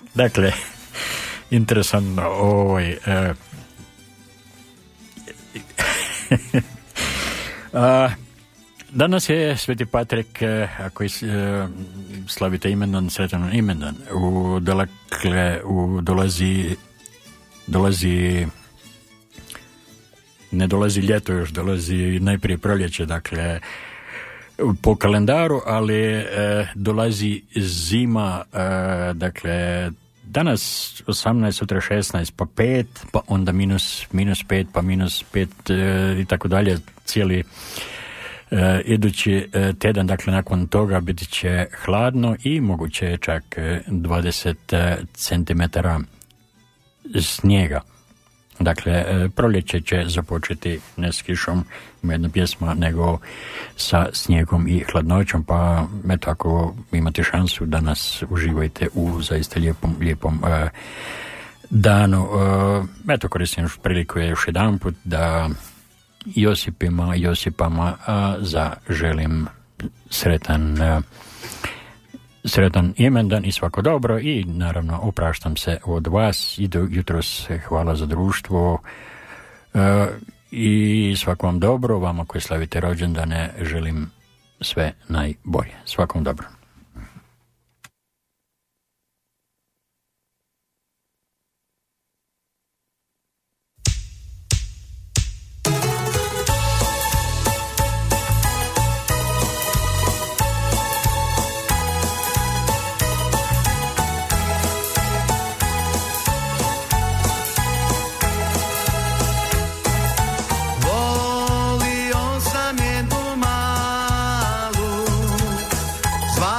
Dakle, interesantno, danas je Sveti Patrik, ako slavite imendan, sretan imendan. Ne dolazi ljeto još, dolazi najprije proljeće, dakle, po kalendaru, ali dolazi zima, dakle, danas 18, sutra 16, pa 5, pa onda minus 5, pa minus 5 i tako dalje, cijeli idući tjedan, dakle, nakon toga biti će hladno i moguće je čak 20 centimetara snijega. Dakle, proljeće će započeti ne s kišom, ima jedna pjesma, nego sa snijegom i hladnoćom, pa eto, ako imate šansu da nas uživajte u zaista lijepom danu. Eto, koristim još priliku još jedan put da Josipama zaželim sretan imendan i svako dobro, i naravno opraštam se od vas i do jutros. Hvala za društvo i svako vam dobro. Vama koji slavite rođendane želim sve najbolje. Svakom dobro. Zva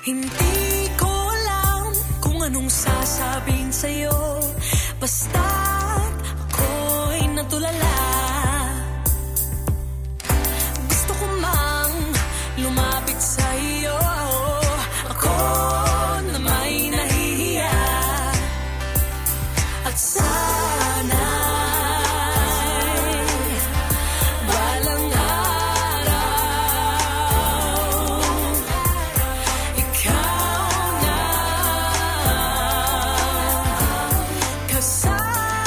Hindi ko alam kung anong sasabihin sa'yo, basta't ako'y natulala. Gusto ko mang lumapit sa'yo, ako na may nahihiya. At sana'y balang araw ikaw na kasama.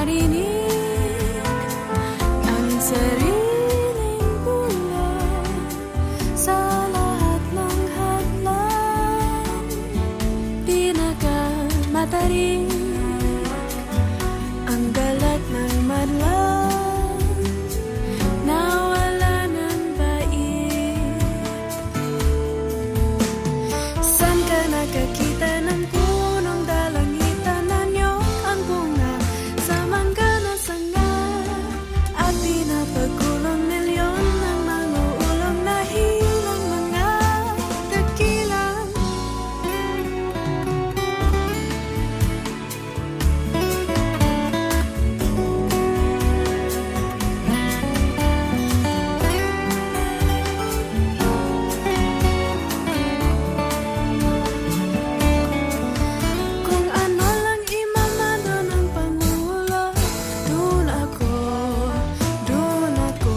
marinig ang sariling bulong sa lahat ng hadlang. Pinakamatarik ang galat ng madlang na wala ng bait. San ka nakakita ng punong dalangitan na niyog ang bunga sa mangga na sanga at pinapagulong milyon ng manguulong na hilang mga dakilang. Kung ano lang imamando ng Pangulo, dun ako, dun ako.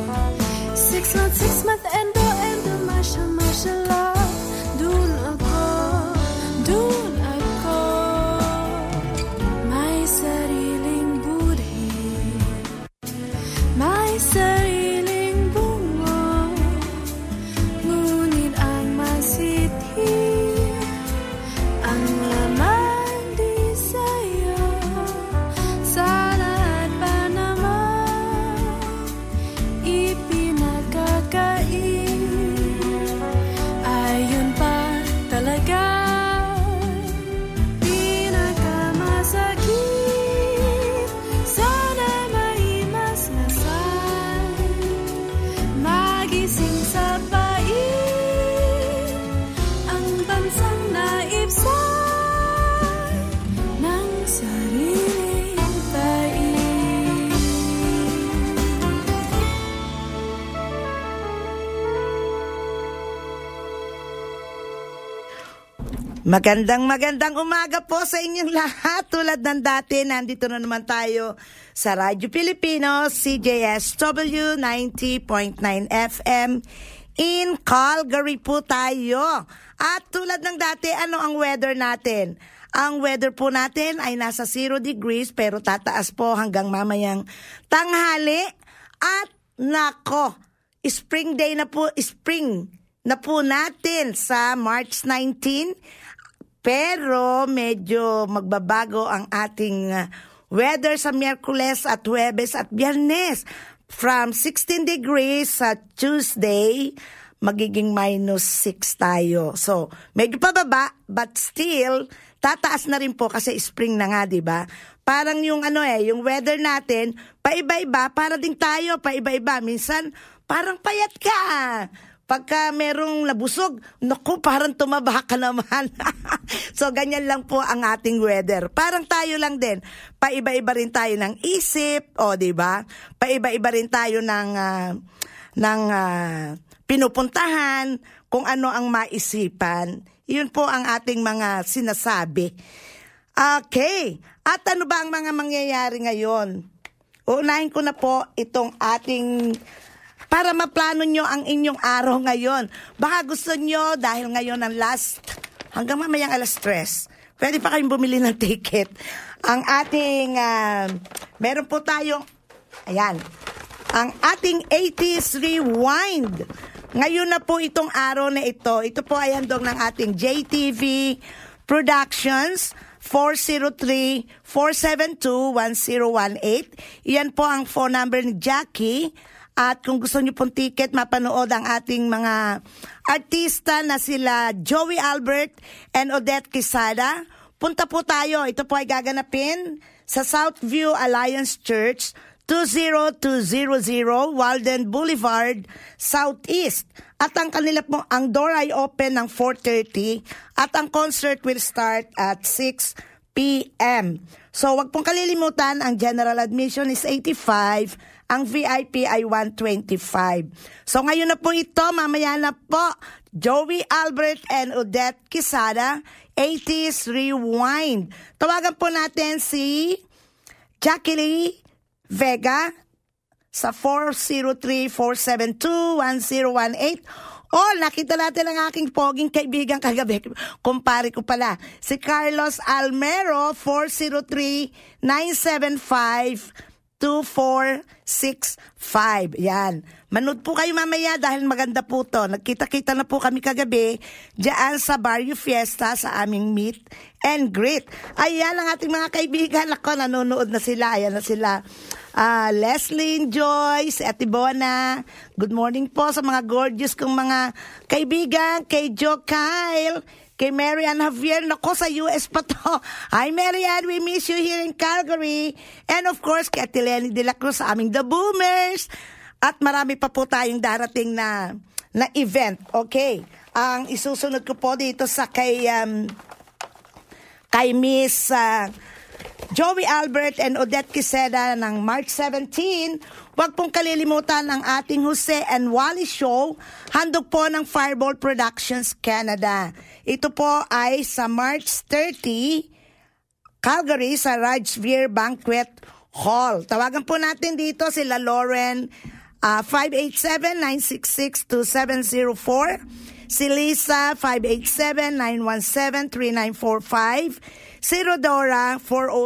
6 month endo, martial law, dun ako, dun ako. May sariling budi, may sariling bungo, ngunit ang masithi ang laman di sa'yo. Sa lahat pa naman ipinagkakait, ayun pa talaga pinakamasakit. Sana may mas nasay, magising sa pait ang bansang naibsay ng sariling pait. Magandang umaga po sa inyong lahat. Tulad ng dati, nandito na naman tayo sa Radyo Pilipino, CJSW 90.9 FM in Calgary po tayo. At tulad ng dati, ano ang weather natin? Ang weather po natin ay nasa 0 degrees pero tataas po hanggang mamayang tanghali. At nako, spring na po natin sa March 19. Pero medyo magbabago ang ating weather sa Miyerkules at Huwebes at Biyernes. From 16 degrees sa Tuesday, magiging -6 tayo. So, medyo pababa, but still, tataas na rin po kasi spring na nga, di ba? Parang yung yung weather natin, paiba-iba, para din tayo, paiba-iba. Minsan, parang payat ka. Pagka merong nabusog, naku, parang tumaba ka naman. So, ganyan lang po ang ating weather. Parang tayo lang din. Paiba-iba rin tayo ng isip, di ba? Paiba-iba rin tayo ng pinupuntahan, kung ano ang maisipan. Yun po ang ating mga sinasabi. Okay. At ano ba ang mga mangyayari ngayon? Uunahin ko na po itong ating para maplano nyo ang inyong araw ngayon. Baka gusto nyo, dahil ngayon ang last, hanggang mamayang 3:00, pwede pa kayong bumili ng ticket. Ang ating, meron po tayong, ang ating 80s Rewind. Ngayon na po itong araw na ito. Ito po ay handog ng ating JTV Productions, 403-472-1018. Iyan po ang phone number ni Jackie. At kung gusto niyo pong ticket, mapanood ang ating mga artista na sila Joey Albert and Odette Quesada. Punta po tayo. Ito po ay gaganapin sa Southview Alliance Church, 20200 Walden Boulevard, Southeast. At ang kanila po, ang door ay open ng 4:30 at ang concert will start at 6 p.m. So, wag pong kalilimutan, ang general admission is 85, ang VIP ay 125. So, ngayon na po ito, mamaya na po, Joey Albert and Odette Quesada, 80s Rewind. Tawagan po natin si Jackie Lee Vega sa 403-472-1018 Oh, nakita natin ang aking poging kaibigan kagabi. Kumpare ko pala. Si Carlos Almero, 403-975-2465. Yan. Manood po kayo mamaya dahil maganda po to. Nagkita-kita na po kami kagabi diyan sa Barrio Fiesta sa aming meet and greet. Ayan ang ating mga kaibigan. Ako, nanonood na sila. Ayan na sila. Leslie, Joyce, Ate Bona. Good morning po sa mga gorgeous kong mga kaibigan. Kay Joe Kyle, kay Marianne Javier. Nako, sa US pa to. Hi Marianne, we miss you here in Calgary. And of course, kay Ate Lenny De La Cruz sa aming The Boomers. At marami pa po tayong darating na event. Okay. Ang isusunod ko po dito sa kay Miss Joey Albert and Odette Quiseda ng March 17. Huwag pong kalilimutan ang ating Jose and Wally Show. Handog po ng Fireball Productions Canada. Ito po ay sa March 30, Calgary sa Rajveer Banquet Hall. Tawagan po natin dito sila Lauren, 587-966-2704. Si Lisa, 587-917-3945. Si Rodora,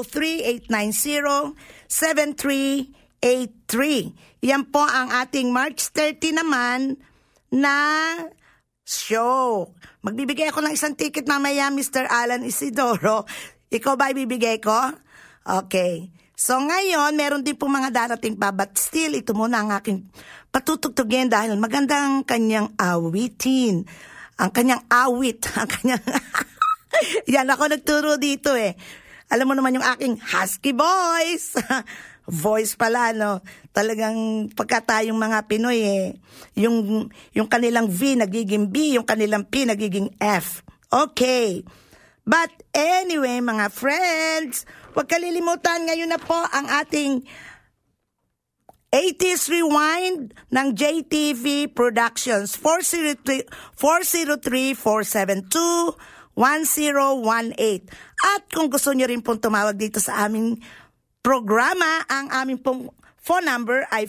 403-890-7383. Yan po ang ating March 30 naman na show. Magbibigay ako ng isang ticket mamaya, Mr. Alan Isidoro. Ikaw ba ibibigay ko? Okay. So ngayon, meron din po mga darating pa, but still, ito muna ang aking patutugtugin dahil magandang kanyang awitin. Ang kanyang awit. Ang kanyang... Yan, ako nagturo dito eh. Alam mo naman yung aking husky voice. Voice pala, no? Talagang pagka tayong mga Pinoy eh, yung kanilang V nagiging B, yung kanilang P nagiging F. Okay. But anyway, mga friends, huwag kalilimutan, ngayon na po ang ating 80s Rewind ng JTV Productions. 403-472-1018. At kung gusto nyo rin pong tumawag dito sa aming programa, ang aming pong phone number ay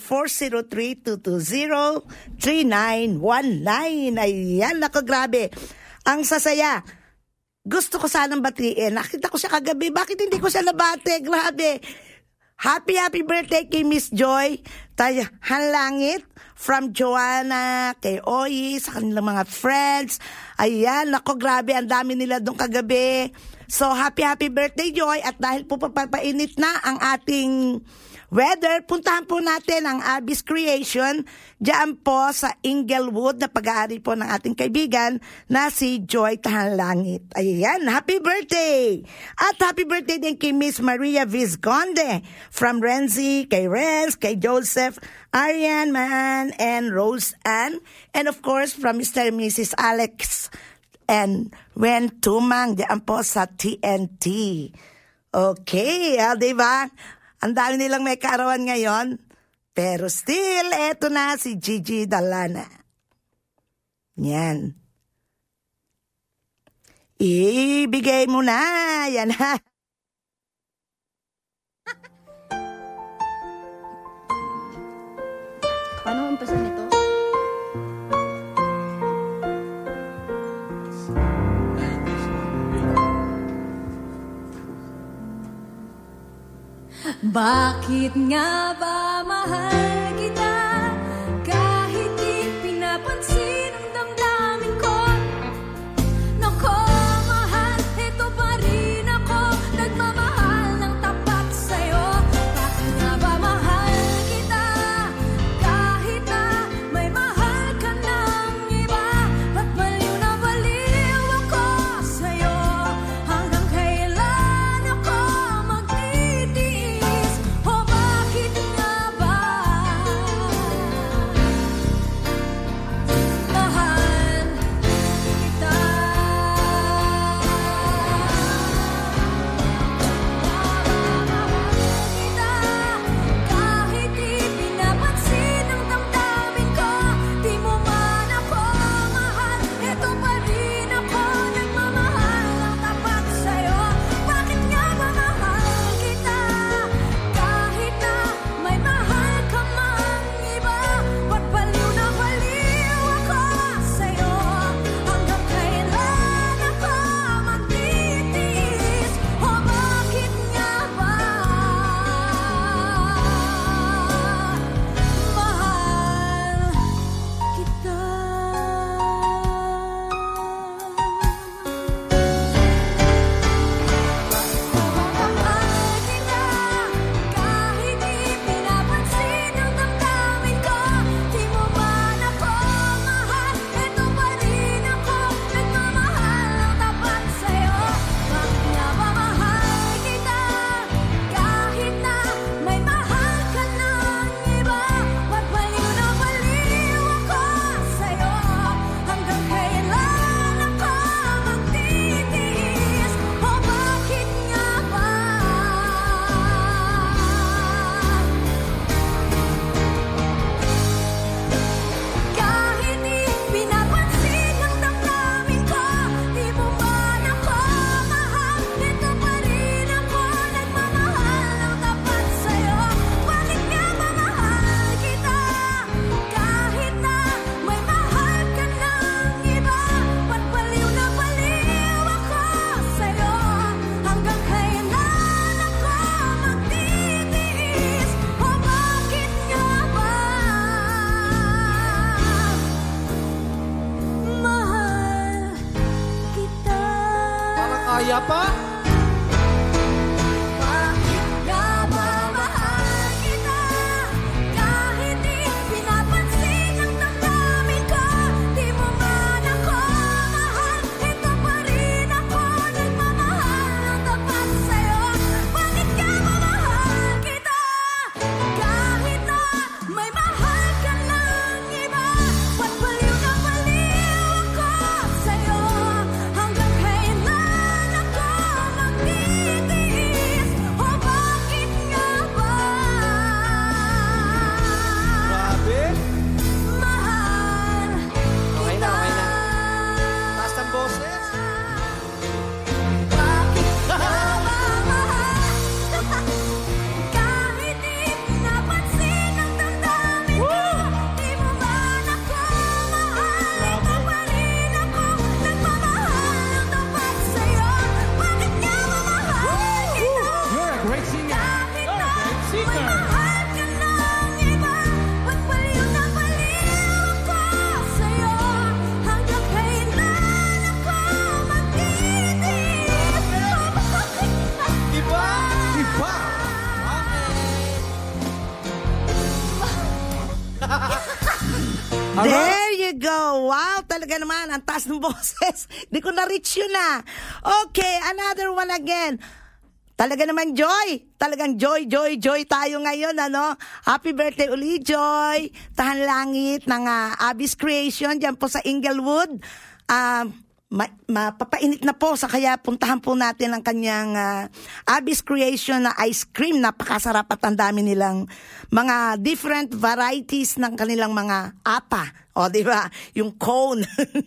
403-220-3919. Ayan, naku, grabe. Ang sasaya. Gusto ko sanang batiin. Nakita ko siya kagabi. Bakit hindi ko siya nabate? Grabe. Happy birthday kay Miss Joy Hanlangit from Joanna, kay Oyi, sa kanilang mga friends. Ayan, nako, grabe. Ang dami nila doon kagabi. So, happy birthday, Joy. At dahil po papainit na ang ating weather, puntahan po natin ang Abby's Creation diyan po sa Inglewood na pag-aari po ng ating kaibigan na si Joy Tahanlangit. Ayan, happy birthday! At happy birthday din kay Miss Maria Vizconde from Renzi, kay Renz, kay Joseph, Ariane Man, and Rose Ann. And of course, from Mr. and Mrs. Alex and Wen Tumang diyan po sa TNT. Okay, diba? Ang dami nilang may kaarawan ngayon. Pero still, eto na si Gigi Dalana. Yan. Ibigay mo na. Yan ha. Paano umpisa nito? Bakit nga ba mahal kita kahit di pinapansin ang damdamin ko? Nako, mahal, ito pa rin ako, nagmamahal ng tapat sa'yo. Bakit nga ba mahal kita kahit na may mahal ka ng iba? Ba't baliw na baliw ako sa'yo? Hanggang kailan ako magtitiis? O bakit nga ba po? Bakit nga ba mahal kita? Kahit di pinapansin ang damdamin ko, di mo man ako mahal, ito pa rin ako nagmamahal ng tapat sa'yo. Bakit nga ba mahal kita? Kahit na may mahal ka lang iba, ba't baliw na baliw ako sa'yo? Hanggang kailan ako magtitiis? O bakit nga ba Grabe. mahal Okay na, kita? okay na. Taas ng boses. Bakit nga ba mahal? Kahit di pinapansin ang damdamin ko, di mo man ako mahal, ito pa rin ako nagmamahal ng tapat sa'yo. Bakit nga ba mahal kita? You're a great singer. Kahit na may singer. mahal ka ng iba, ba't baliw na baliw ako sa'yo? Hanggang kailan ako magtitiis? Iba! Iba! There you go. Wow, talaga naman. Ang taas ng boses. Di ko na-reach yun na. Okay, another one again. Talaga naman joy. Talagang joy tayo ngayon, ano? Happy birthday uli, Joy. Tahan Langit ng Abby's Creation dyan po sa Inglewood. Mapapainit na po sa kaya puntahan po natin ang kanyang Abby's Creation na ice cream. Napakasarap at ang dami nilang mga different varieties ng kanilang mga apa. O, di ba? Yung cone.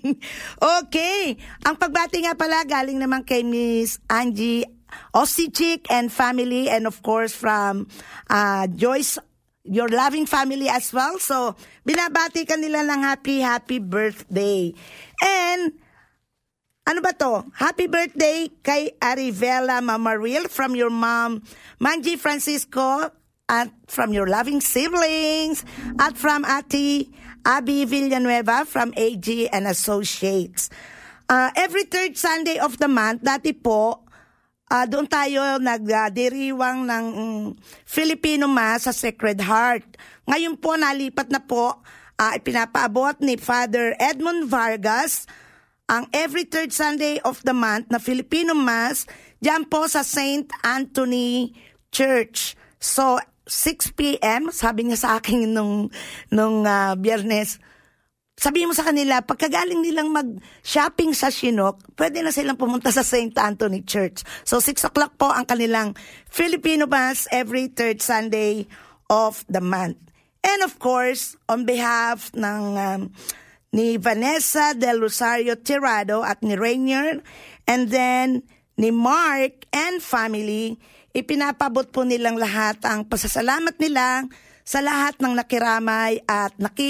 Okay. Ang pagbati nga pala galing naman kay Miss Angie Osichik and family, and of course from Joyce, your loving family as well. So, binabati ka nila ng happy birthday. And ano ba to? Happy birthday kay Arivela Mamaril from your mom, Manji Francisco, at from your loving siblings, at from Ate Abby Villanueva from AG and Associates. Every third Sunday of the month, dati po, doon tayo nagdiriwang ng Filipino Mass sa Sacred Heart. Ngayon po, nalipat na po, ipinapaabot ni Father Edmund Vargas ang every third Sunday of the month na Filipino Mass dyan po sa St. Anthony Church. So, 6 p.m., sabi niya sa akin nung Biyernes, sabihin mo sa kanila, pagkagaling nilang mag-shopping sa Chinook, pwede na silang pumunta sa St. Anthony Church. So, 6 o'clock po ang kanilang Filipino Mass every third Sunday of the month. And of course, on behalf ng ni Vanessa Del Rosario Tirado at ni Rainier, and then ni Mark and family, ipinapabot po nilang lahat ang pasasalamat nila sa lahat ng nakiramay at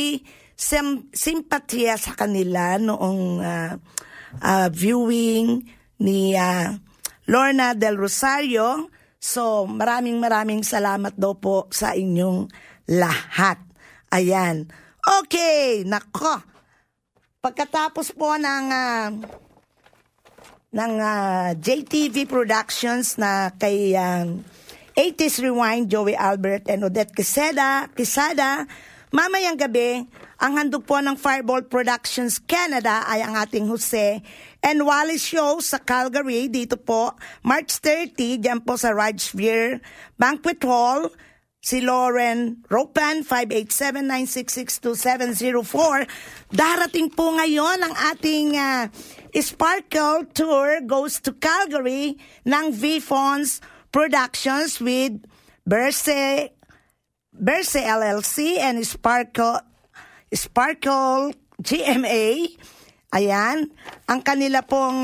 simpatiya sa kanila noong viewing ni Lorna Del Rosario. So, maraming salamat daw po sa inyong lahat. Ayan. Okay, nako. Pagkatapos po ng JTV Productions na kay 80s Rewind, Joey Albert and Odette Quesada, mamayang gabi, ang handog po ng Fireball Productions Canada ay ang ating Jose and Wally Show sa Calgary, dito po, March 30, dyan po sa Rajveer Banquet Hall. Si Lauren Ropan, 587-966-2704. Darating po ngayon ang ating Sparkle Tour Goes to Calgary ng V-Fonz Productions with Berse LLC and Sparkle GMA. Ayan. Ang kanila pong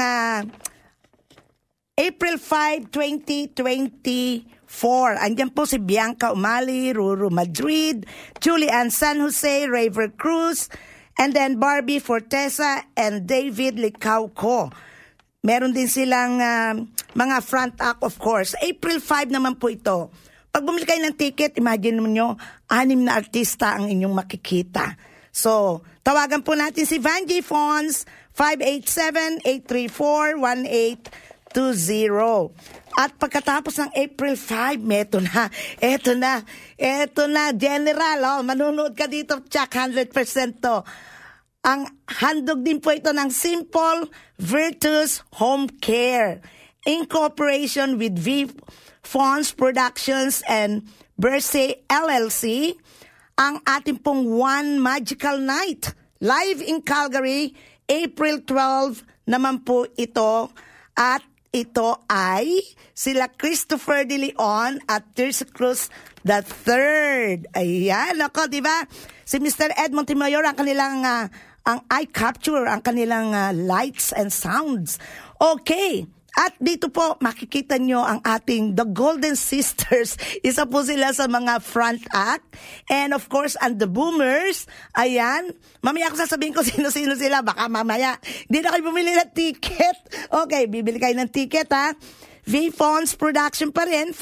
April 5, 2024. Andyan po si Bianca Umali, Ruru Madrid, Julian San Jose, Raver Cruz, and then Barbie Fortesa and David Licauco. Meron din silang mga front act, of course. April 5 naman po ito. Pag bumili kayo ng ticket, imagine nyo, 6 na artista ang inyong makikita. So, tawagan po natin si Vanji Fonz, 587-834-1833. At pagkatapos ng April 5, eto na, General, manunood ka dito, Chuck, 100% to. Ang handog din po ito ng Simple Virtuous Home Care in cooperation with V-Fonts Productions and Bersey LLC, ang ating pong One Magical Night live in Calgary, April 12 naman po ito. At ito ay sila Christopher De Leon at Tirsa Cruz III. Ayan, ako, di ba? Si Mr. Ed Montemayor, ang kanilang ang eye capture, ang kanilang lights and sounds. Okay. At dito po, makikita nyo ang ating The Golden Sisters. Isa po sila sa mga front act. And of course, and the Boomers. Ayan. Mamaya ako sasabihin ko sino-sino sila. Baka mamaya, hindi na kayo bumili ng ticket. Okay, bibili kayo ng ticket, ha. V-Fonts Production pa rin,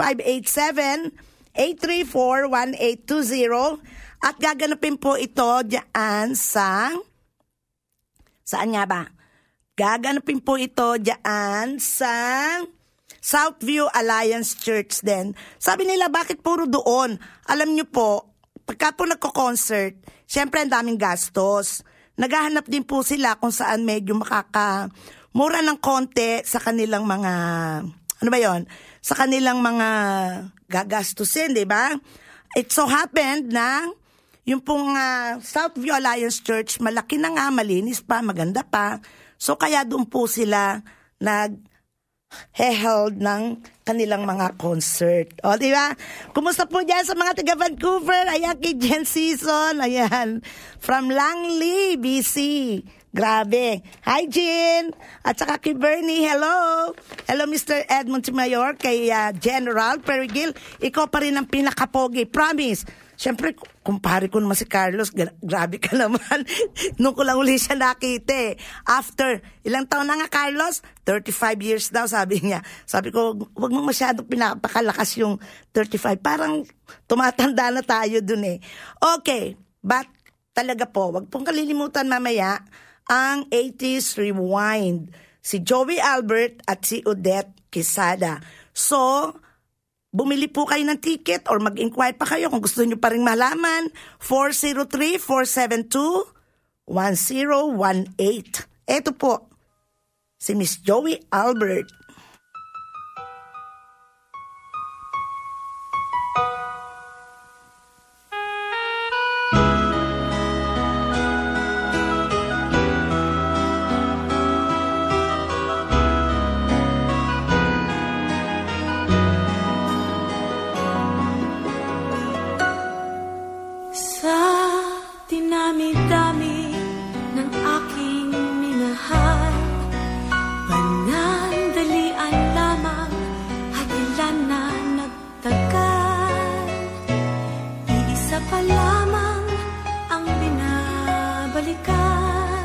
587-834-1820. At gaganapin po ito dyan sa... Saan nga ba? Gaganapin po ito dyan sa Southview Alliance Church din. Sabi nila, bakit puro doon? Alam nyo po, pagka po nagko-concert, syempre ang daming gastos. Naghahanap din po sila kung saan medyo mura ng konti sa kanilang mga, ano ba yon? Sa kanilang mga gagastusin, di ba? It so happened na yung pong Southview Alliance Church, malaki na nga, malinis pa, maganda pa. So kaya doon po sila nag-held ng kanilang mga concert. O, di ba? Kumusta po dyan sa mga taga Vancouver? Ayan, kay Jen Season. Ayan. From Langley, BC. Grabe. Hi, Jen. At saka kay Bernie, hello. Hello, Mr. Ed Montemayor. Kay General Perigil, ikaw pa rin ang pinakapogi. Promise. Siyempre, kumpare ko naman si Carlos, grabe ka naman. Nung ko lang uli siya nakita. After, ilang taon na nga Carlos? 35 years daw, sabi niya. Sabi ko, huwag mong masyadong pinapakalakas yung 35. Parang tumatanda na tayo dun eh. Okay, but talaga po, huwag pong kalilimutan mamaya ang 80s Rewind. Si Joey Albert at si Odette Quesada. So, bumili po kayo ng ticket or mag-inquire pa kayo kung gusto nyo pa rin malaman. 403-472-1018. Eto po, si Miss Joey Albert. Dami-dami ng aking minahal, panandalian lamang at ilan na nagtagal. Iisa pa lamang ang binabalikan,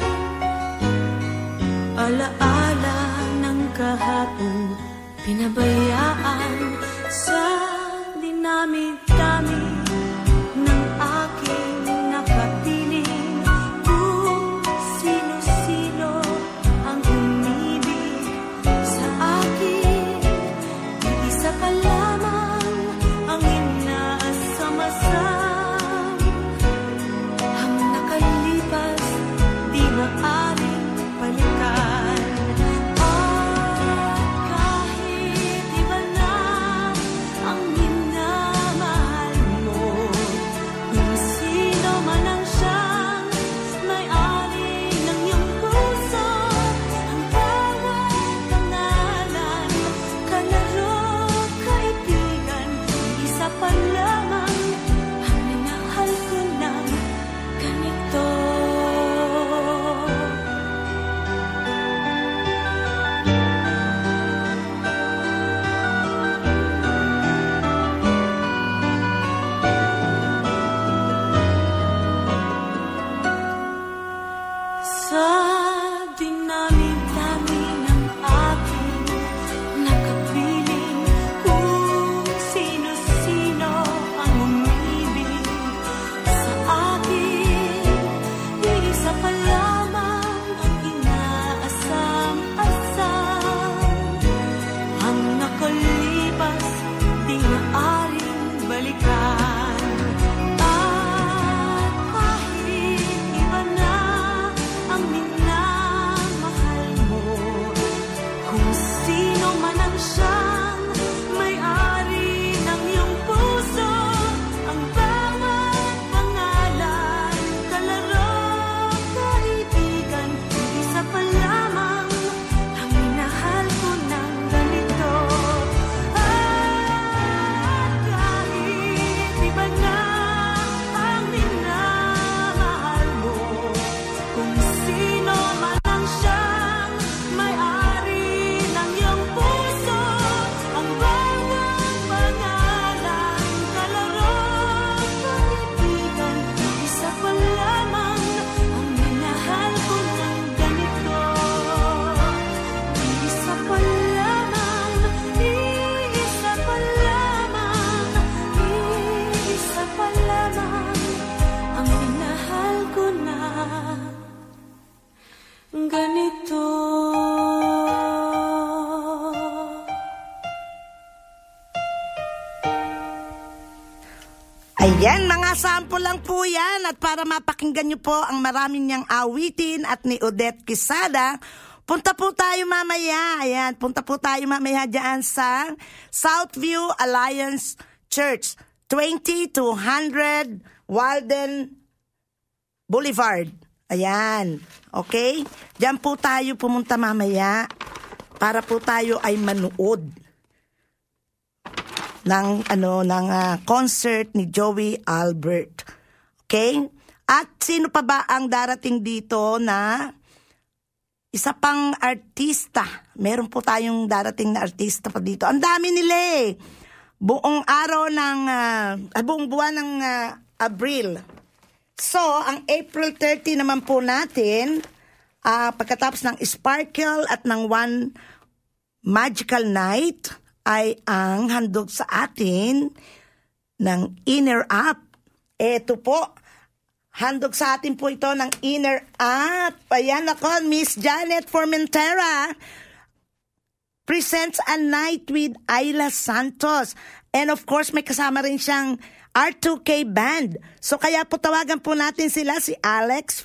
alaala ng kahapon pinabayaan sa dinami-dami ng aking nakapiling. Kung sino-sino ang umibig sa akin, iisa pa lamang ang inaasam-asam. Ang nakalipas di maaring balikan. At kahit iba na ganito. Ayan, mga sample lang po yan. At para mapakinggan nyo po ang marami niyang awitin at ni Odette Quezada, punta po tayo mamaya. Ayan, punta po tayo mamaya dyan sa Southview Alliance Church, 2200 Walden Boulevard. Ayan, okay? Diyan po tayo pumunta mamaya para po tayo ay manood ng concert ni Joey Albert. Okay? At sino pa ba ang darating dito na isa pang artista? Meron po tayong darating na artista pa dito. Ang dami nila eh. Buong araw ng buong buwan ng Abril. So, ang April 30 naman po natin, pagkatapos ng Sparkle at ng One Magical Night, ay ang handog sa atin ng Inner Up. Eto po, handog sa atin po ito ng Inner Up. Ayan ako, Miss Janet Formentera presents A Night with Ayla Santos. And of course, may kasama rin siyang R2K Band. So kaya po tawagan po natin sila, si Alex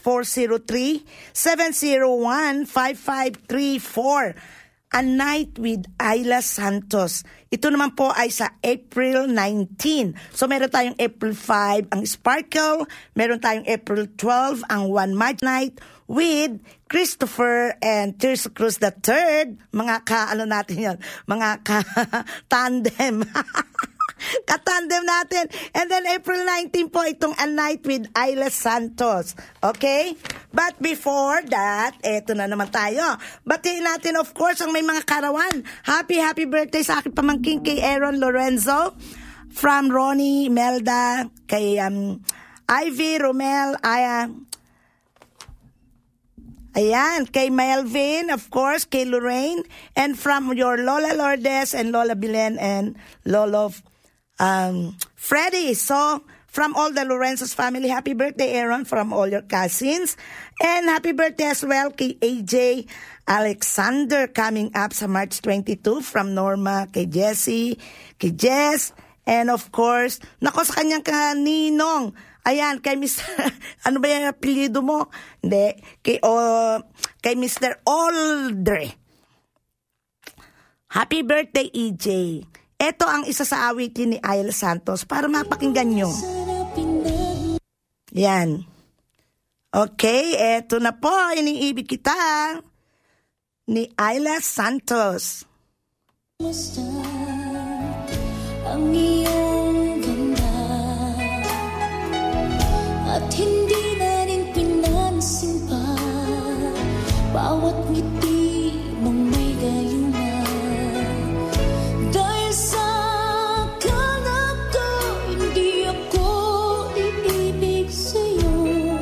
403-701-5534. A Night with Ayla Santos. Ito naman po ay sa April 19. So meron tayong April 5 ang Sparkle, meron tayong April 12 ang One Magic Night with Christopher and Tirsa Cruz III. Mga natin yan, mga tandem. Katandem natin. And then April 19 po itong A Night with Ayla Santos. Okay? But before that, eto na naman tayo. Batiin natin of course ang may mga karawan. Happy birthday sa aking pamangkin kay Aaron Lorenzo. From Ronnie, Melda, kay Ivy, Romel, ayan, kay Melvin, of course, kay Lorraine, and from your Lola Lourdes and Lola Bilen and Lolo Freddy. So, from all the Lorenzos family, happy birthday, Aaron, from all your cousins. And happy birthday as well kay AJ Alexander, coming up sa March 22, from Norma, kay Jessie, kay Jess, and of course, nako sa kanyang kaninong. Ayan, kay Mr. ano ba yung apelyido mo? Hindi, kay Mr. Aldre. Happy birthday, EJ. Ito ang isa sa awitin ni Ayla Santos para mapakinggan nyo. Yan. Okay, eto na po, iniibig kita ni Ayla Santos. Musta ang iyong ganda at hindi na rin pinansin pa bawat ngiti mong may gayuma. Dahil sa akala ko hindi ako iibig sa'yo,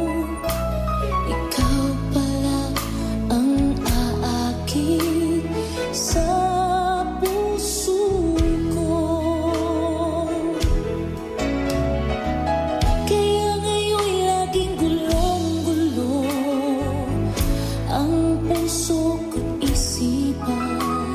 ikaw pala ang aakit sa puso ko. Kaya ngayon laging gulong-gulo ang puso ko't isipan.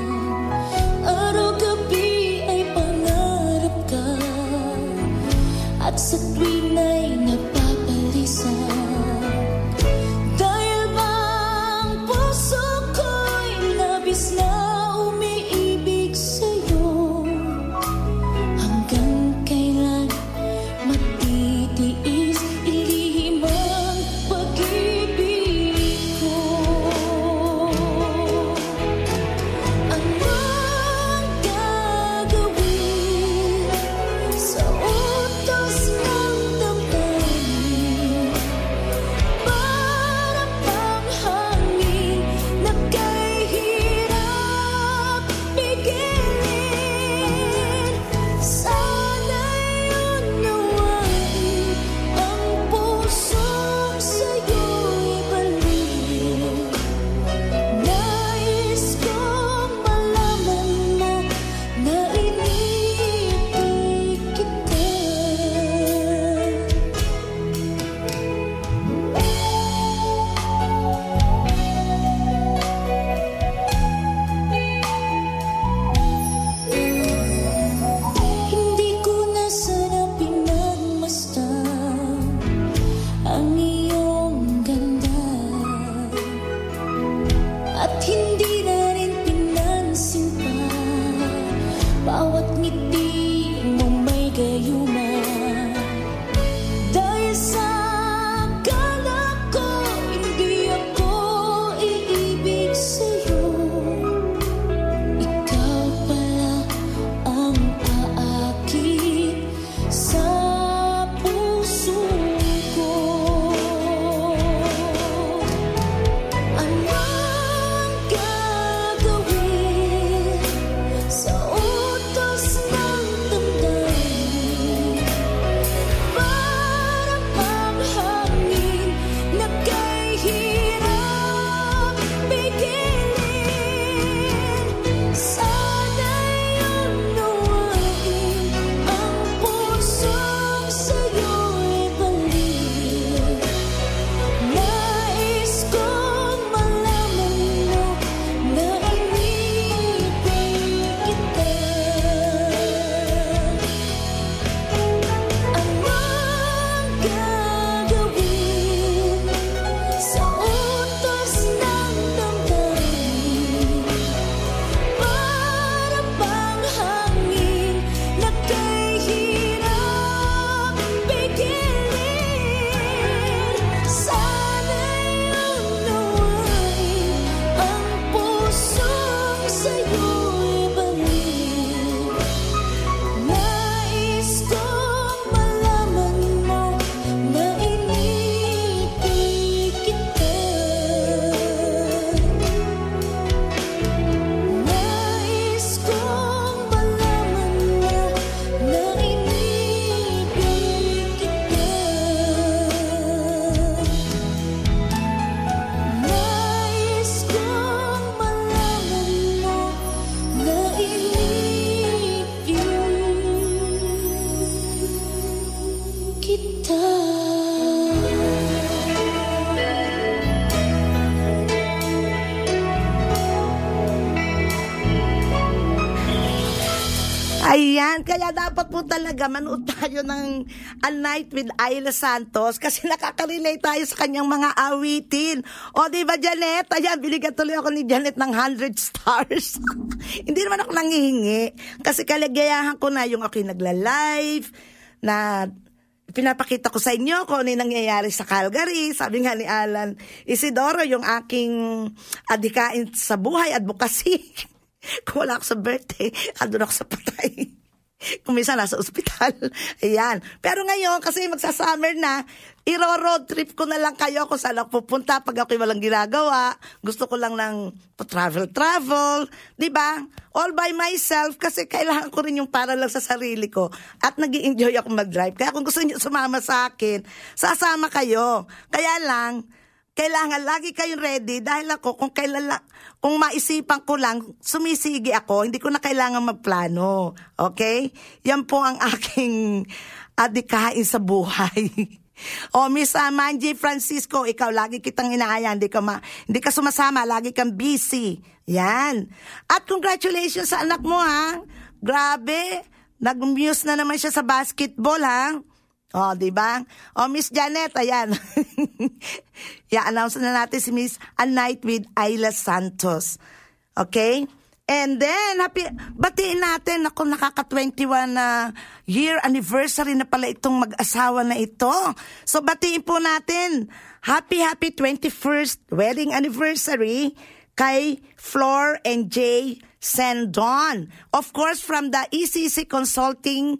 Araw-gabi ay pangarap ka at sa tuwing ay napapalisan. Dahil bang puso ko'y labis na umiibig sa'yo, hanggang kailan matitiis ilihim ang pag-ibig ko. Anong gagawin sa utos ng damdamin Ayan, kaya dapat po talaga manood tayo ng A Night with Ayla Santos kasi nakaka-relate tayo sa kanyang mga awitin. O, di ba, Janet? Ayan, binigyan tuloy ako ni Janet ng 100 stars. Hindi naman ako nangihingi kasi kaligayahan ko na yung ako'y nagla-live, na pinapakita ko sa inyo kung ano yung nangyayari sa Calgary. Sabi nga ni Alan Isidoro, yung aking adhikain sa buhay, advocacy. Kung wala ako sa birthday, andun ako sa patay. Kung minsan nasa ospital. Ayan. Pero ngayon, kasi magsasummer na, iro-road trip ko na lang kayo kung saan ako pupunta pag ako'y walang ginagawa. Gusto ko lang ng travel. Diba? All by myself kasi kailangan ko rin yung para lang sa sarili ko. At nag-i-enjoy ako mag-drive. Kaya kung gusto niyo sumama sa akin, sasama kayo. Kaya lang, kailangan lagi kayong ready dahil ako kung maisipan ko lang, sumisigi ako, hindi ko na kailangan magplano. Okay? Yan po ang aking adhikain sa buhay. O Miss Manji Francisco, ikaw lagi kitang inaaya, hindi ka sumasama, lagi kang busy. Yan. At congratulations sa anak mo, ha? Grabe, nag-muse na naman siya sa basketball, ha? Oh, di ba? Oh, Miss Janet, ayan. I-announce na natin si Miss A Night with Ayla Santos. Okay? And then, batiin natin, ako nakaka-21 na year anniversary na pala itong mag-asawa na ito. So, batiin po natin, happy 21st wedding anniversary kay Flor and Jay Sendon. Of course, from the ECC Consulting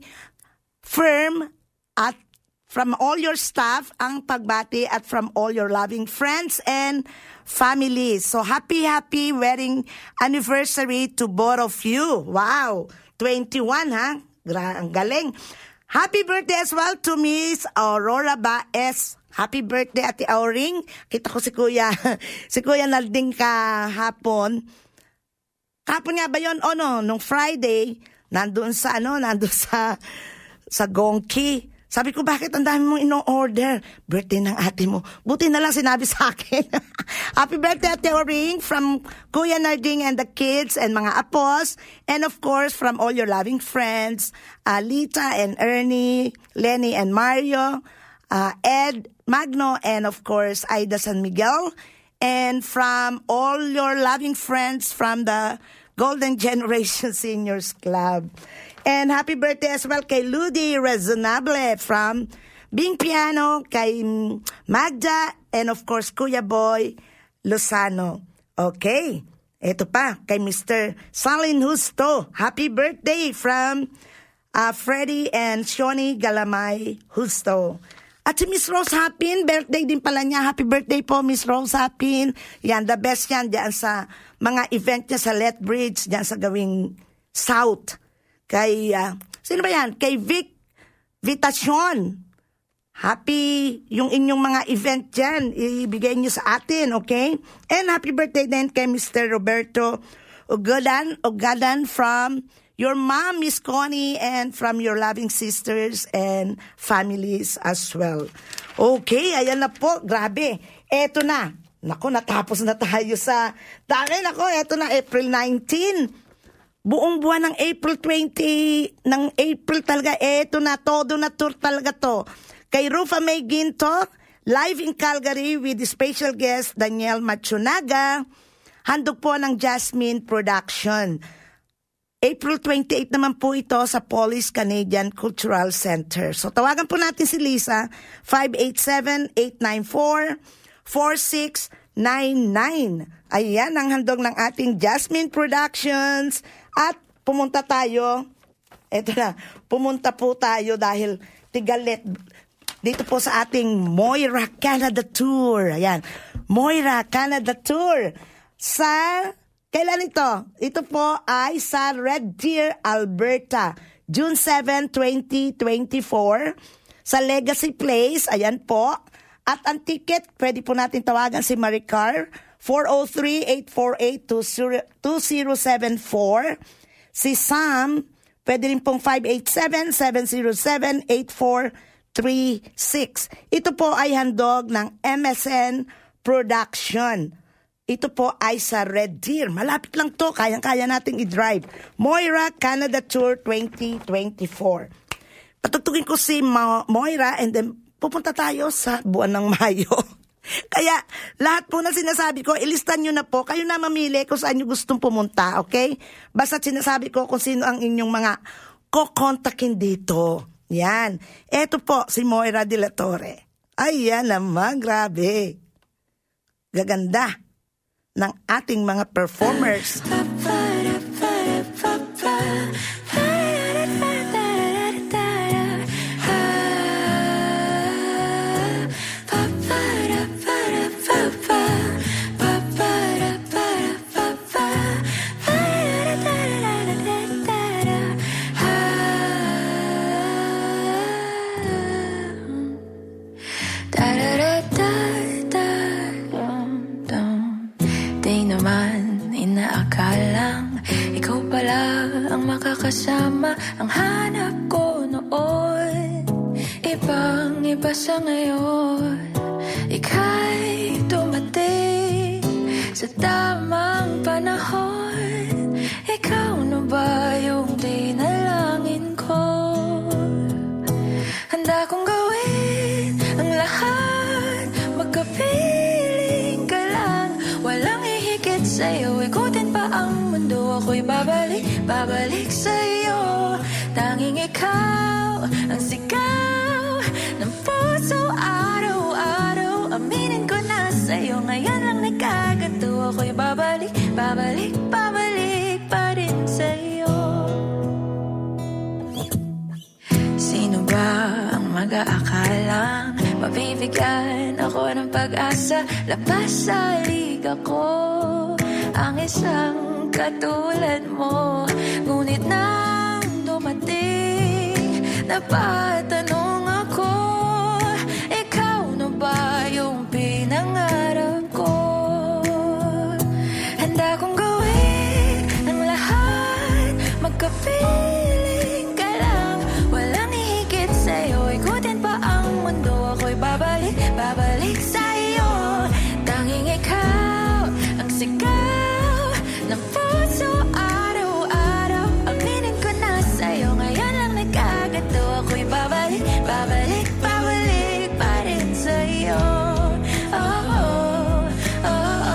Firm, at from all your staff, ang pagbati at from all your loving friends and families. So, happy wedding anniversary to both of you. Wow! 21, ha? Ang galing. Happy birthday as well to Miss Aurora Baez. Happy birthday, Ate Auring. Kita ko si Kuya Nalding kahapon. Kahapon nga ba yun? O no, nung Friday, nandun sa Gongki. Sabi ko, bakit ang dami mong ino-order? Birthday ng ate mo. Buti na lang sinabi sa akin. Happy birthday, Ate Oring, from Kuya Narding and the kids and mga apos. And of course, from all your loving friends, Lita and Ernie, Lenny and Mario, Ed, Magno, and of course, Aida San Miguel. And from all your loving friends from the Golden Generation Seniors Club. And happy birthday as well kay Ludi Resonable from Bing Piano, kay Magda, and of course, Kuya Boy Lozano. Okay. Ito pa, kay Mr. Salin Husto. Happy birthday from Freddy and Shoni Galamay Husto. At si Miss Rose Hapin, birthday din pala niya. Happy birthday po, Miss Rose Hapin. Yan, the best yan dyan sa mga event niya sa Lethbridge, dyan sa gawing South. Kay, sino ba yan? Kay Vic Vitacion. Happy yung inyong mga event dyan. Ibigay niyo sa atin, okay? And happy birthday din kay Mr. Roberto Ugadan from your mom, Miss Connie, and from your loving sisters and families as well. Okay, ayan na po. Grabe. Eto na. Naku, natapos na tayo sa... eto na, April 19. Buong buwan ng April 20, ng April talaga, eto na, todo na tour talaga to. Kay Rufa May Ginto, live in Calgary with the special guest Daniel Matsunaga, handog po ng Jasmine Production. April 28 naman po ito sa Police Canadian Cultural Center. So tawagan po natin si Lisa, 587-894-4699. Ayan ang handog ng ating Jasmine Productions. At pumunta po tayo dahil tigalit dito po sa ating Moira Canada Tour. Ayan, Moira Canada Tour. Kailan ito? Ito po ay sa Red Deer, Alberta, June 7, 2024, sa Legacy Place. Ayan po. At ang ticket, pwede po natin tawagan si Maricar, 403-848-2074. Si Sam, pwede rin pong 587-707-8425. Ito po ay handog ng MSN Production. Ito po ay sa Red Deer. Malapit lang to. Kayang-kaya nating i-drive. Moira Canada Tour 2024. Patutugin ko si Moira and then pupunta tayo sa buwan ng Mayo. Kaya lahat po na sinasabi ko, ilistan nyo na po. Kayo na mamili kung saan nyo gustong pumunta, okay? Basta sinasabi ko kung sino ang inyong mga kukontakin dito. Yan. Eto po, si Moira de la Torre. Ayan naman, grabe. Gaganda ng ating mga performers. Kasama ang hanap ko noon, ibang-iba sa ngayon. Ika'y dumating sa tamang panahon. Ikaw na ba yung dinalangin ko? Handa kong gawin ang lahat, magkapiling ka lang. Walang ihigit sa'yo, ikutin pa ang mundo. Ako'y babalik sa'yo. Tanging ikaw ang sigaw ng puso araw-araw. Aminin ko na sa'yo, ngayon lang nagkaganto. Ako'y babalik pa rin sa'yo. Sino ba ang mag-aakalang mabibigyan ako ng pag-asa? Labas sa liga ko ang isang katulad mo. Ngunit nang dumating, napatanong ako, ikaw na ba yung pinangarap ko? Handa kong gawin ang lahat, magkapiling ka lang. Walang ihigit sa'yo, ikutin pa ang mundo. Ako'y babalik sa'yo. Tanging ikaw ang sigaw ng puso araw-araw. Aminin ko na sa'yo, ngayon lang nagkaganto. Ako'y babalik pa rin sa'yo. Oh, oh, oh, oh.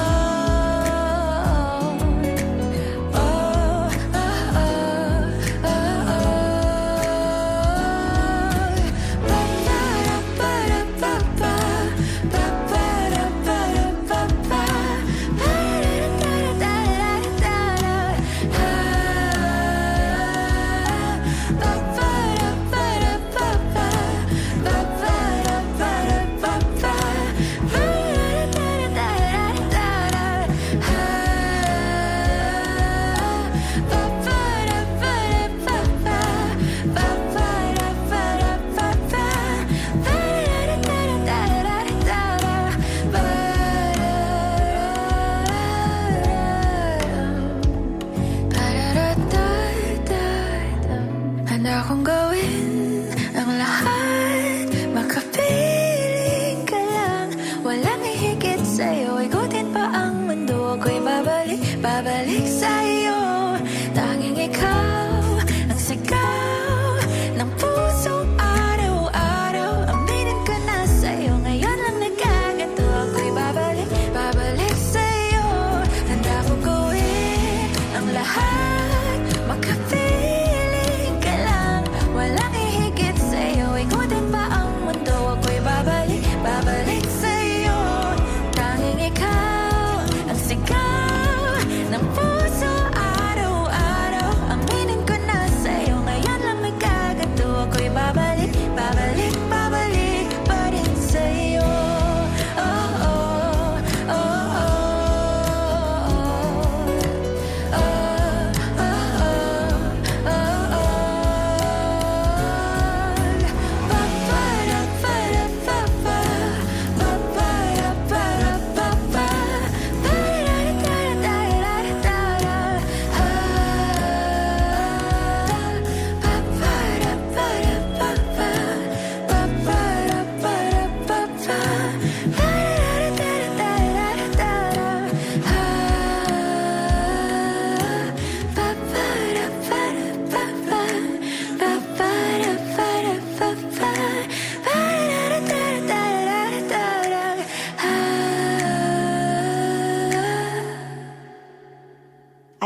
Oh, oh, oh, oh, oh.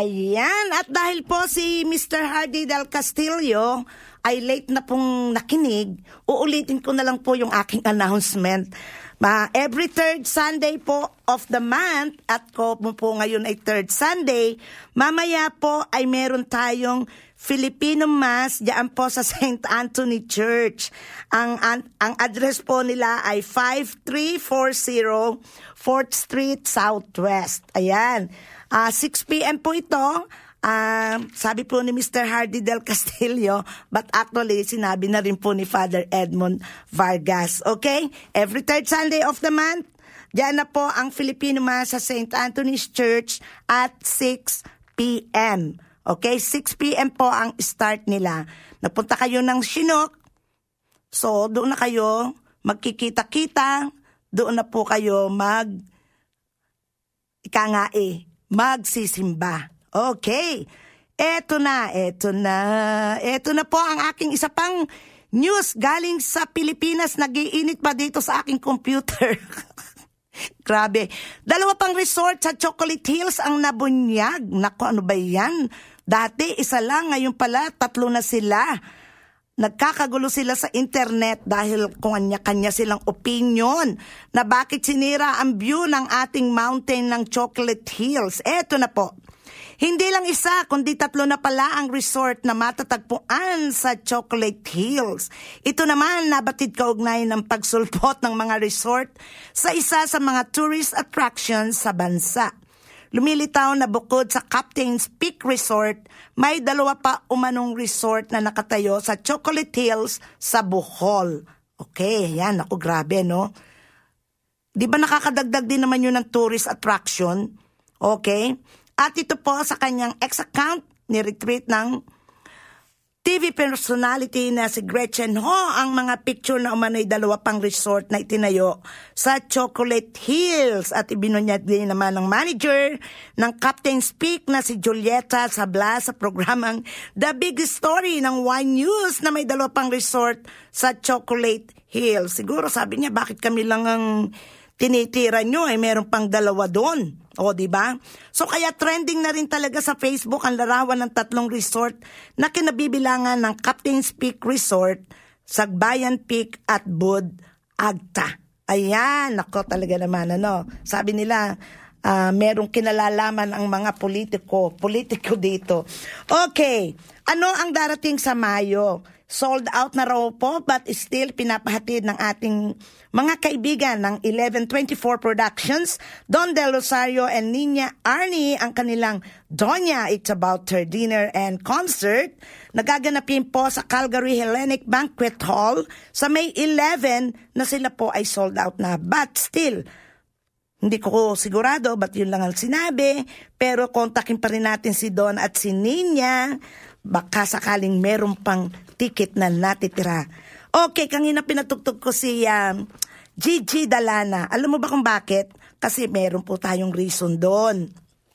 Ayan, at dahil po si Mr. Hardy del Castillo ay late na pong nakinig, uulitin ko na lang po yung aking announcement. Every third Sunday po of the month, at ko po ngayon ay third Sunday, mamaya po ay meron tayong Filipino Mass diyan po sa St. Anthony Church. Ang address po nila ay 5340 4th Street Southwest. Ayan. 6 p.m. po ito. Sabi po ni Mr. Hardy del Castillo, but actually sinabi na rin po ni Father Edmond Vargas. Okay? Every third Sunday of the month, diyan na po ang Filipino Mass sa St. Anthony's Church at 6 p.m. Okay? 6 p.m. po ang start nila. Napunta kayo ng Chinook, so doon na kayo magkikita-kita, doon na po kayo magsisimba. Okay. Eto na po ang aking isa pang news galing sa Pilipinas. Nagiinit pa dito sa aking computer. Grabe. 2 pang resort sa Chocolate Hills ang nabunyag. Naku, ano ba yan? Dati, 1 lang. Ngayon pala, 3 na sila. Nagkakagulo sila sa internet dahil kanya-kanya silang opinion na bakit sinira ang view ng ating mountain ng Chocolate Hills. Eto na po. Hindi lang 1, kundi 3 na pala ang resort na matatagpuan sa Chocolate Hills. Ito naman nabatid kaugnay ng pagsulpot ng mga resort sa isa sa mga tourist attractions sa bansa. Lumilitaw na bukod sa Captain's Peak Resort, may 2 pa umanong resort na nakatayo sa Chocolate Hills sa Bohol. Okay, yan. Ako, grabe, no? Di ba nakakadagdag din naman yun ng tourist attraction? Okay. At ito po sa kanyang ex-account, ni-retweet ng TV personality na si Gretchen Ho ang mga picture na umano'y 2 pang resort na itinayo sa Chocolate Hills. At ibinunyag din naman ng manager ng Captain's Peak na si Julieta Sabla sa programang The Big Story ng One News na may 2 pang resort sa Chocolate Hills. Siguro sabi niya, bakit kami lang ang tinitira nyo, meron pang 2 doon. O, diba? So, kaya trending na rin talaga sa Facebook ang larawan ng 3 resort na kinabibilangan ng Captain's Peak Resort, Sagbayan Peak at Bud Agta. Ayan, ako talaga naman, sabi nila, merong kinalalaman ang mga politiko dito. Okay, ano ang darating sa Mayo? Sold out na raw po, but still pinapahatid ng ating mga kaibigan ng 1124 Productions, Don Del Rosario and Nina Arnie ang kanilang Doña It's About Her Dinner and Concert. Nagaganapin po sa Calgary Hellenic Banquet Hall sa May 11 na sila po ay sold out na. But still, hindi ko sigurado, but yun lang ang sinabi. Pero kontakin pa rin natin si Don at si Nina. Baka sakaling meron pang ticket na natitira. Okay, kanina pinatugtog ko si Gigi Dalana. Alam mo ba kung bakit? Kasi meron po tayong reason doon.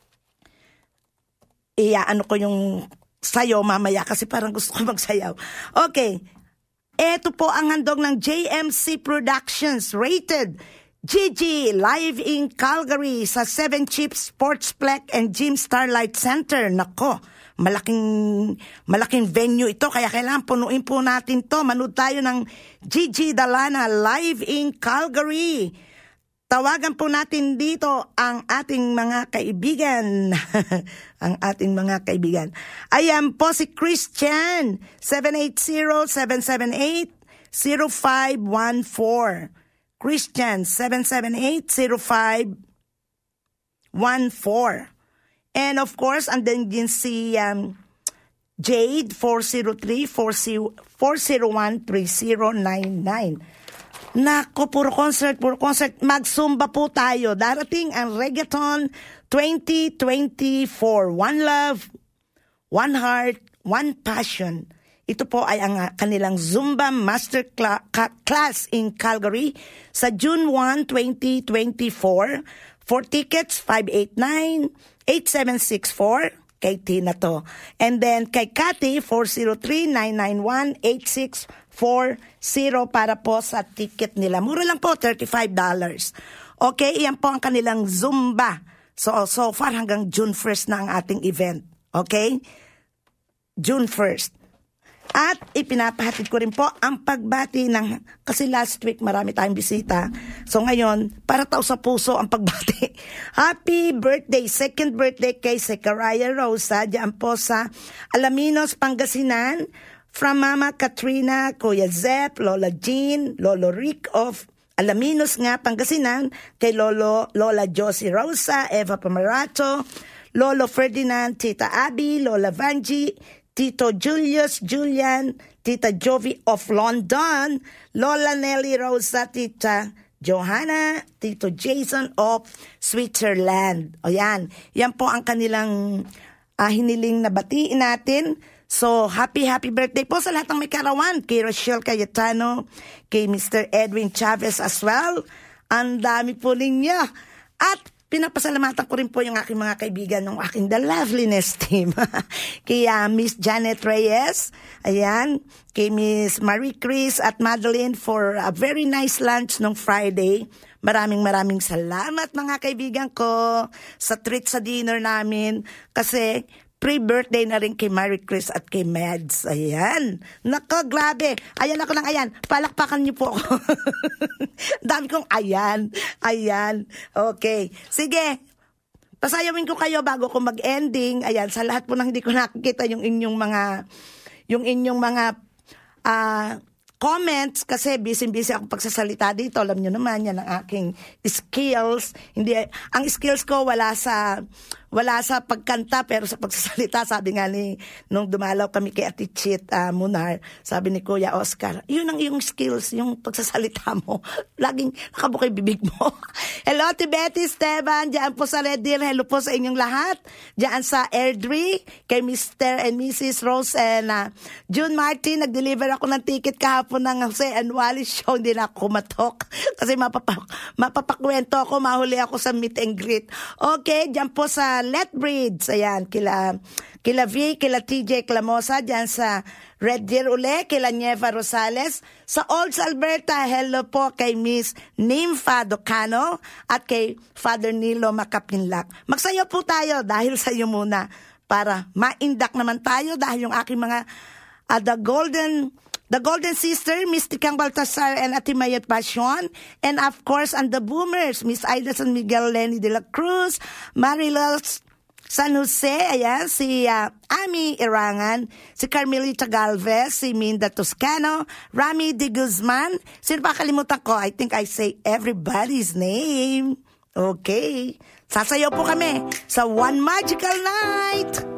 Ano ko yung sayaw mamaya kasi parang gusto ko magsayaw. Okay, eto po ang handog ng JMC Productions rated Gigi live in Calgary sa 7 Chips Sportsplex and Gym Starlight Center. Nako, malaking venue ito, kaya kailangan punuin po natin to. Manood tayo ng Gigi Dalana live in Calgary. Tawagan po natin dito ang ating mga kaibigan. Ang ating mga kaibigan. Ayan po si Christian, 780-778-0514. Christian, 778-0514. And of course, andun din si Jade, 403-401-3099. Nako, puro concert. Mag-zumba po tayo. Darating ang Reggaeton 2024. One Love, One Heart, One Passion. Ito po ay ang kanilang Zumba Master Class in Calgary sa June 1, 2024. For tickets, 589-8764. Kay Tina to. And then kay Cathy, 403-991-8640 para po sa ticket nila. Mura lang po, $35. Okay, iyan po ang kanilang Zumba So far hanggang June 1st na ang ating event. Okay? June 1st. At ipinapahatid ko rin po ang pagbati ng, kasi last week marami tayong bisita. So ngayon, para tao sa puso ang pagbati. Happy birthday, second birthday kay Zechariah Rosa, diyan po sa Alaminos, Pangasinan. From Mama Katrina, Kuya Zep, Lola Jean, Lolo Rick of Alaminos nga, Pangasinan, kay Lola Josie Rosa, Eva Pamarato, Lolo Ferdinand, Tita Abby, Lola Vanji, Tito Julius, Julian, Tita Jovi of London, Lola Nelly Rosa, Tita Johanna, Tito Jason of Switzerland. O yan po ang kanilang hiniling na batiin natin. So, happy birthday po sa lahat ng may karawan. Kay Rochelle Cayetano, kay Mr. Edwin Chavez as well. Ang dami po ninyo. At pinapasalamatan ko rin po yung aking mga kaibigan ng aking The Loveliness team. Kay Miss Janet Reyes, ayan, kay Miss Marie Chris at Madeline for a very nice lunch nung Friday. Maraming salamat mga kaibigan ko sa treat sa dinner namin kasi pre-birthday na rin kay Marie Chris at kay Mads. Ayan. Nako, grabe. Ayan ako ng ayan. Palakpakan niyo po ako. Dami kong ayan. Ayan. Okay. Sige. Pasayawin ko kayo bago ko mag-ending. Ayan. Sa lahat po nang hindi ko nakikita yung inyong mga comments kasi busy ako pagsasalita dito. Alam nyo naman yan ang aking skills. Ang skills ko wala sa pagkanta pero sa pagsasalita. Sabi nga nung dumalaw kami kay Ate Chit Munar, sabi ni Kuya Oscar, yun ang iyong skills, yung pagsasalita mo. Laging nakabukay bibig mo. Hello, Ate Betty Esteban, dyan po sa Red Deer. Hello po sa inyong lahat. Dyan sa Airdrie, kay Mr. and Mrs. Rose and June Martin, nag-deliver ako ng ticket kahapon ng Jose and Wally show. Hindi na ako kumatok kasi mapapakwento ako, mahuli ako sa meet and greet. Okay, dyan po sa Letbridge, ayan, kila V, kila TJ Clamosa, dyan sa Red Deer uli, kila Nieva Rosales, sa Olds Alberta, hello po kay Miss Nympha Docano at kay Father Nilo Makapinlak. Magsayo po tayo dahil sa iyo muna para ma-indak naman tayo dahil yung aking mga The Golden Sister, Miss Tikang Baltasar and Ate Mayet Passion. And of course, and the Boomers, Miss Aida San Miguel, Lenny de la Cruz, Marilyn San Jose, ayan, si Ami Irangan, si Carmelita Galvez, si Minda Toscano, Rami de Guzman. Sino pa kalimutan ko? I think I say everybody's name. Okay. Sasayaw po kami sa One Magical Night.